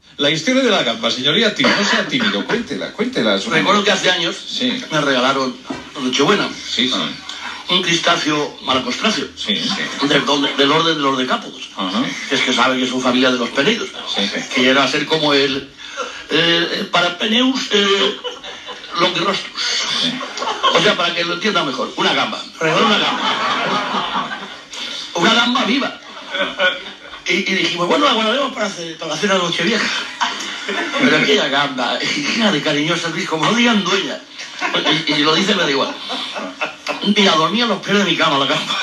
La historia de la gamba, señoría, no sea tímido, cuéntela. Recuerdo que hace años me regalaron Nochebuena un crustáceo malacostráceo, del orden de los decápodos. Es que sabe que son familia de los peneidos, que llega a ser como el Parapeneus longirostrus. O sea, para que lo entienda mejor, una gamba. Regaló una gamba. Una gamba viva. Y dijimos, bueno, la guardaremos para la cena de Nochevieja. Pero aquella gamba, llena de cariñosa, como no digan dueña. Y si lo dice me da igual. Mira, dormía en los pies de mi cama la gamba.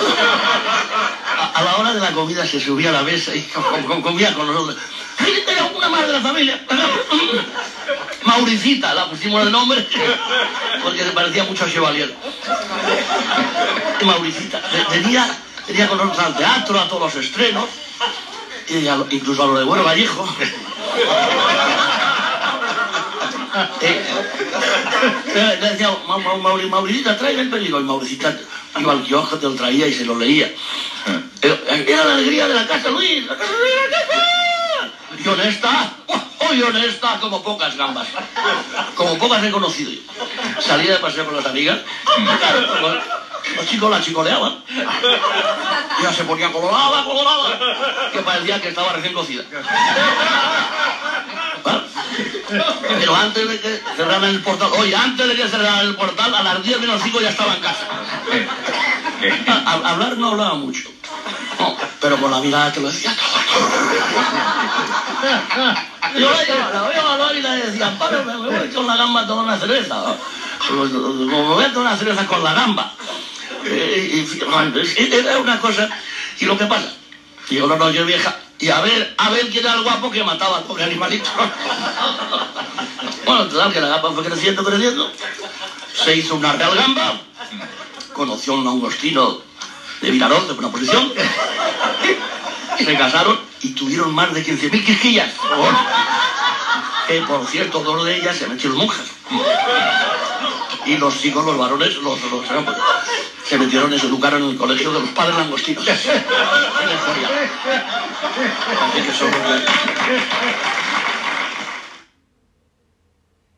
A la hora de la comida se subía a la mesa y comía con nosotros. ¡Ay, tenía una más de la familia! Mauricita, la pusimos de nombre, porque le parecía mucho a Chevalier. Mauricita. Tenía con nosotros al teatro, a todos los estrenos, y incluso a lo de Bueno Vallejo. Le decía, Mauricita, trae el periódico. Y Mauricita iba al kiosco, te lo traía y se lo leía. Era la alegría de la casa, Luis. La casa de la casa. Y honesta, honesta como pocas gambas. Como pocas he conocido yo. Salía de paseo con las amigas. Los chicos la chicoleaban. Ya se ponía colorada, que parecía que estaba recién cocida. Pero antes de que cerraran el portal, antes de que cerraran el portal, a las 10 menos 5 ya estaba en casa. Hablar no hablaba mucho. No, pero con la mirada te lo decía todo. Yo la llevaba y le decía, Pablo, me voy con la gamba a tomar una cerveza. Como me voy a tomar una cerveza con la gamba. Era una cosa. ¿Y lo que pasa? Llegó la Nochevieja y a ver quién era el guapo que mataba al pobre animalito. Bueno, total, que la gamba fue creciendo. Se hizo una real gamba. Conoció a un angostino de Vinarón, de buena posición. Se casaron y tuvieron más de 15.000 quisquillas. Por cierto, 2 de ellas se metieron monjas. Y los chicos, los varones, se metieron y se educaron en el colegio de los padres langostinos. Así que son